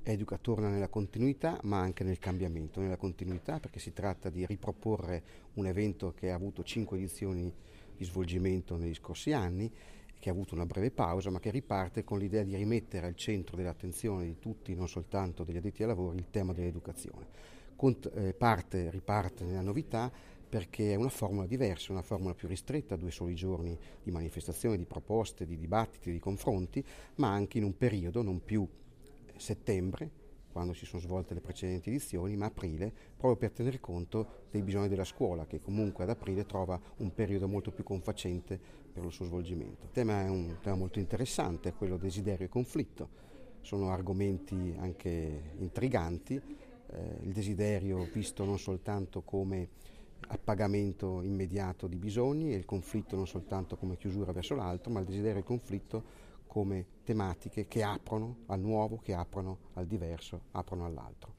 Educa torna nella continuità ma anche nel cambiamento. Nella continuità perché si tratta di riproporre un evento che ha avuto 5 edizioni di svolgimento negli scorsi anni, che ha avuto una breve pausa ma che riparte con l'idea di rimettere al centro dell'attenzione di tutti, non soltanto degli addetti ai lavori, il tema dell'educazione. Riparte nella novità perché è una formula diversa, una formula più ristretta, 2 soli giorni di manifestazioni, di proposte, di dibattiti, di confronti, ma anche in un periodo non più settembre, quando si sono svolte le precedenti edizioni, ma aprile, proprio per tener conto dei bisogni della scuola, che comunque ad aprile trova un periodo molto più confacente per il suo svolgimento. Il tema è un tema molto interessante, è quello desiderio e conflitto. Sono argomenti anche intriganti, il desiderio visto non soltanto come appagamento immediato di bisogni e il conflitto non soltanto come chiusura verso l'altro, ma il desiderio e il conflitto come tematiche che aprono al nuovo, che aprono al diverso, aprono all'altro.